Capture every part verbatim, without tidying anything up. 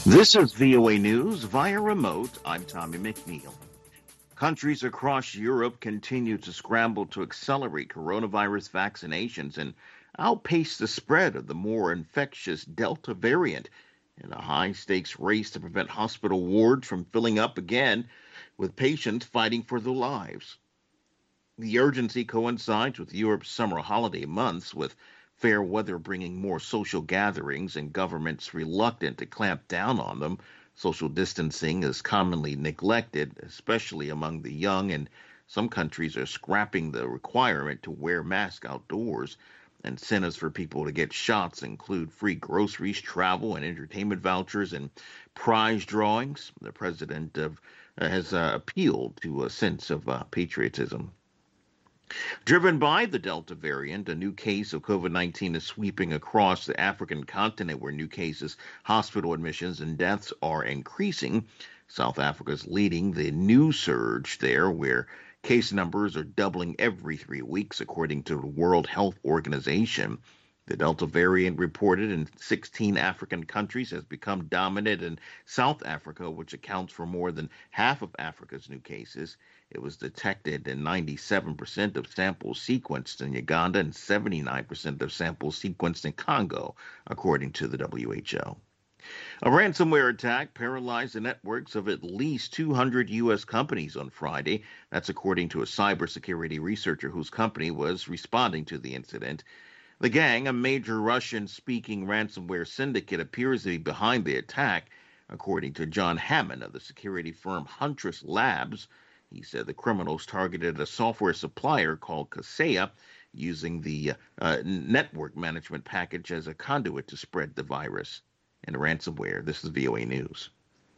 This is V O A News via remote. I'm Tommy McNeil. Countries across Europe continue to scramble to accelerate coronavirus vaccinations and outpace the spread of the more infectious Delta variant in a high stakes race to prevent hospital wards from filling up again with patients fighting for their lives. The urgency coincides with Europe's summer holiday months, with fair weather bringing more social gatherings and governments reluctant to clamp down on them. Social distancing is commonly neglected, especially among the young, and some countries are scrapping the requirement to wear masks outdoors. Incentives for people to get shots include free groceries, travel, and entertainment vouchers, and prize drawings. The president of, uh, has uh, appealed to a sense of uh, patriotism. Driven by the Delta variant, a new case of COVID nineteen is sweeping across the African continent, where new cases, hospital admissions, and deaths are increasing. South Africa is leading the new surge there, where case numbers are doubling every three weeks, according to the World Health Organization. The Delta variant, reported in sixteen African countries, has become dominant in South Africa, which accounts for more than half of Africa's new cases. It was detected in ninety-seven percent of samples sequenced in Uganda and seventy-nine percent of samples sequenced in Congo, according to the W H O. A ransomware attack paralyzed the networks of at least two hundred U S companies on Friday. That's according to a cybersecurity researcher whose company was responding to the incident. The gang, a major Russian-speaking ransomware syndicate, appears to be behind the attack, according to John Hammond of the security firm Huntress Labs. He said the criminals targeted a software supplier called Kaseya, using the uh, network management package as a conduit to spread the virus and ransomware. This is V O A News.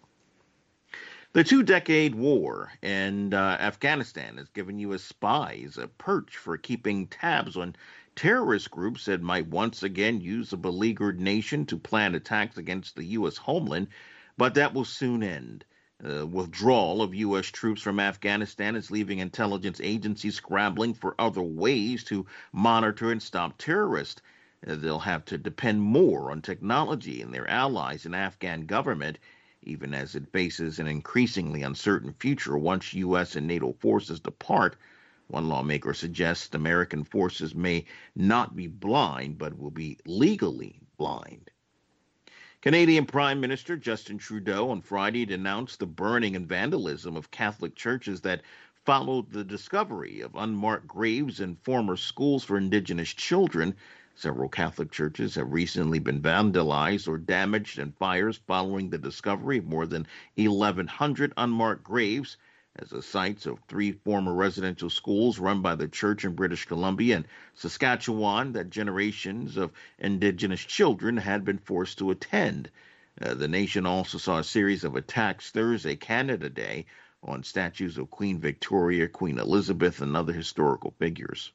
The two-decade war in uh, Afghanistan has given U S spies a perch for keeping tabs on terrorist groups that might once again use a beleaguered nation to plan attacks against the U S homeland, but that will soon end. Uh, withdrawal of U S troops from Afghanistan is leaving intelligence agencies scrambling for other ways to monitor and stop terrorists. Uh, they'll have to depend more on technology and their allies in Afghan government, even as it faces an increasingly uncertain future once U S and NATO forces depart. One lawmaker suggests American forces may not be blind, but will be legally blind. Canadian Prime Minister Justin Trudeau on Friday denounced the burning and vandalism of Catholic churches that followed the discovery of unmarked graves in former schools for Indigenous children. Several Catholic churches have recently been vandalized or damaged in fires following the discovery of more than eleven hundred unmarked graves as the sites of three former residential schools run by the church in British Columbia and Saskatchewan that generations of Indigenous children had been forced to attend. Uh, the nation also saw a series of attacks Thursday, Canada Day, on statues of Queen Victoria, Queen Elizabeth, and other historical figures.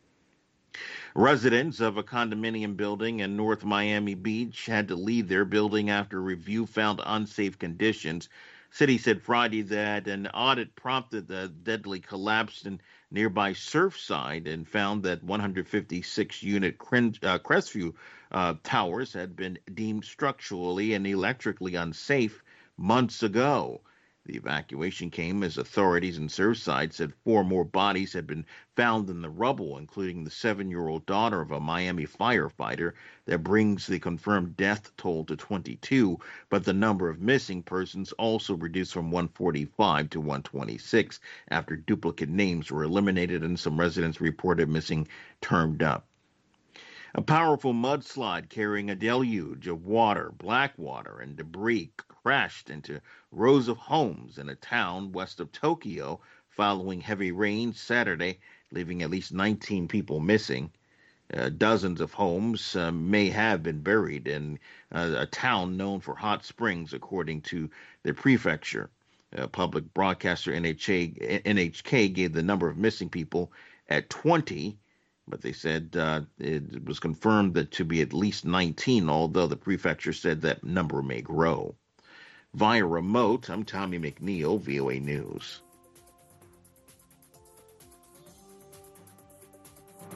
Residents of a condominium building in North Miami Beach had to leave their building after a review found unsafe conditions. City said Friday that an audit prompted the deadly collapse in nearby Surfside and found that one hundred fifty-six unit uh, Crestview uh, towers had been deemed structurally and electrically unsafe months ago. The evacuation came as authorities in Surfside said four more bodies had been found in the rubble, including the seven-year-old daughter of a Miami firefighter. That brings the confirmed death toll to twenty-two, but the number of missing persons also reduced from one forty-five to one twenty-six after duplicate names were eliminated and some residents reported missing turned up. A powerful mudslide carrying a deluge of water, black water, and debris crashed into rows of homes in a town west of Tokyo following heavy rain Saturday, leaving at least nineteen people missing. Uh, dozens of homes uh, may have been buried in uh, a town known for hot springs, according to the prefecture. Uh, public broadcaster N H K gave the number of missing people at twenty, but they said uh, it was confirmed that to be at least nineteen, although the prefecture said that number may grow. Via remote, I'm Tommy McNeil, V O A News.